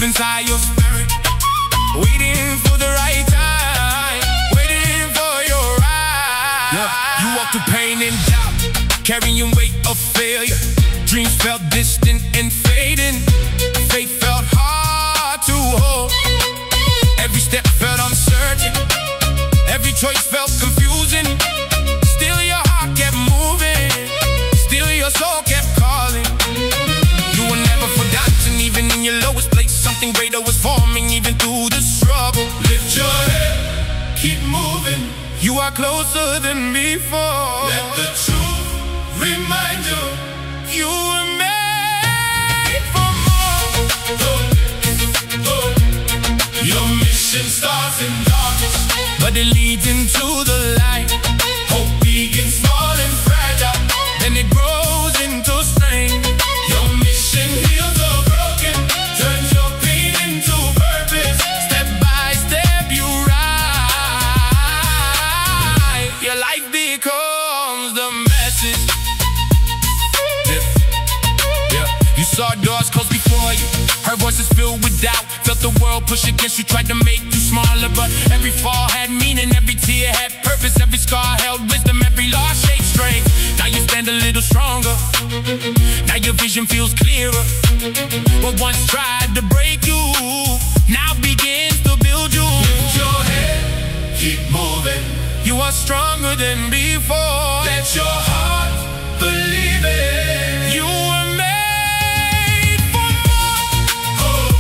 inside your spirit, waiting for the right time, waiting for your ride. Yeah. You walk through pain and doubt, carrying weight of failure. Dreams felt distant and fading. Faith felt hard to hold. Every step felt uncertain. Every choice felt confusing. Still your heart kept moving. Still your soul kept calling. You were never forgotten, even in your lowest place. Something greater was forming, even through the struggle. Lift your head, keep moving. You are closer than before. Let the truth remind you, you were made for more. Your mission starts in darkness, but it leads into the light. Hope begins small and fragile, then it grows into strength. Your mission heals the broken, turns your pain into purpose. Step by step you rise. Your life becomes the message. Yeah. You saw doors close before you, heard voices filled with doubt. Felt the world push against you, tried to make you smaller. But every fall had meaning, every tear had purpose. Every scar held wisdom, every loss shaped strength. Now you stand a little stronger, now your vision feels clearer. What once tried to break you, now begins to build you. Lift your head, keep moving. You are stronger than before. Let your heart believe it. You were made for more.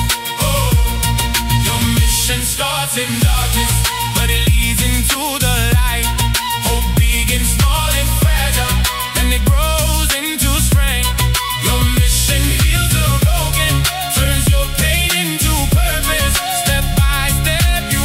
Your mission starts in darkness, but it leads into the light. Hope begins small and fragile, then it grows into strength. Your mission heals the broken, turns your pain into purpose. Step by step you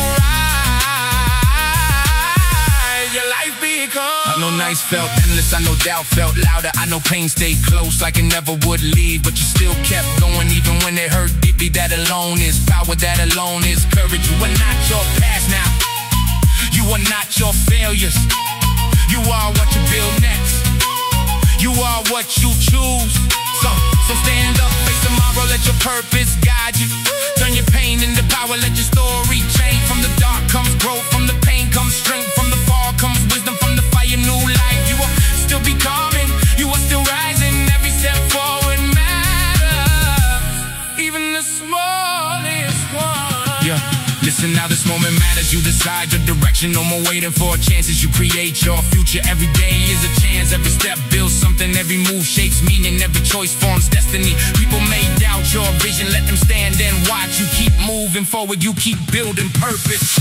rise. Your life becomes. I know nights felt endless, I know doubt felt louder. I know pain stayed close like it never would leave, but you still kept going even when it hurt deeply. That alone is power, that alone is courage. You are not your past now, you are not your failures. You are what you build next, you are what you choose. So stand up, face tomorrow, let your purpose guide you. Turn your pain into power, let your story change. From the dark comes growth, from the pain comes strength. From the fall comes wisdom, from the fire new life. You will still be coming, you are still rising. Every step forward matters, even the smallest one. Yeah. Listen now, this moment matters. You decide your direction, no more waiting for chances. You create your future. Every day is a chance. Every step builds something. Every move shapes meaning. Every choice forms destiny. People may doubt your vision, let them stand and watch. You keep moving forward, you keep building purpose.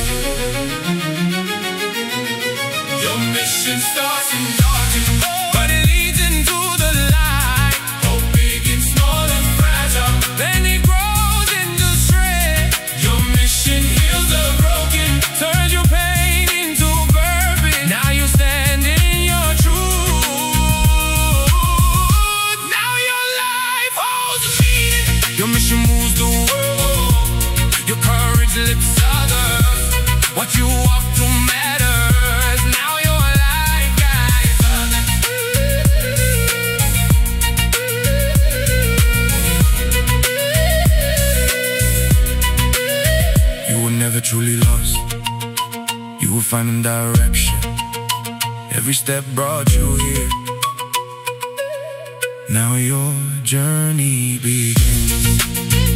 Your mission starts in darkness, but it leads into the light. Hope big and small and fragile, then it grows into strength. Your mission heals the broken, turns your pain into purpose. Now you stand in your truth. Now your life holds a meaning. Your mission moves the world, your courage lifts others. What you walk through matters. Now your life guides others. You were never truly lost, you were finding direction. Every step brought you here. Now your journey begins.